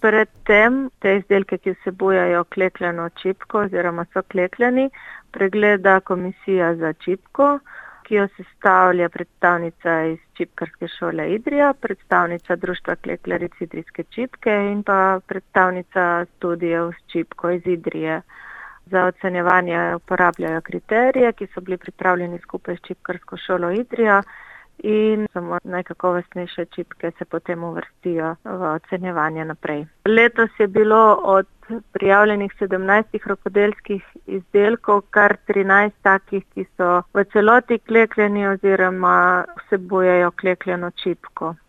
Predtem te izdelke, ki vsebujejo klekljano čipko oziroma so klekljani, pregleda komisija za čipko, ki jo sestavlja predstavnica iz Čipkarske šole Idrija, predstavnica Društva klekljaric Idrijske čipke in pa predstavnica študijev s čipko iz Idrije. Za ocenjevanje uporabljajo kriterije, ki so bili pripravljeni skupaj s Čipkarsko šolo Idrija in samo najkakovostnejše čipke se potem uvrstijo v ocenjevanje naprej. Letos je bilo od prijavljenih 17 rokodelskih izdelkov kar 13 takih, ki so v celoti klekljani oziroma vsebujejo klekljano čipko.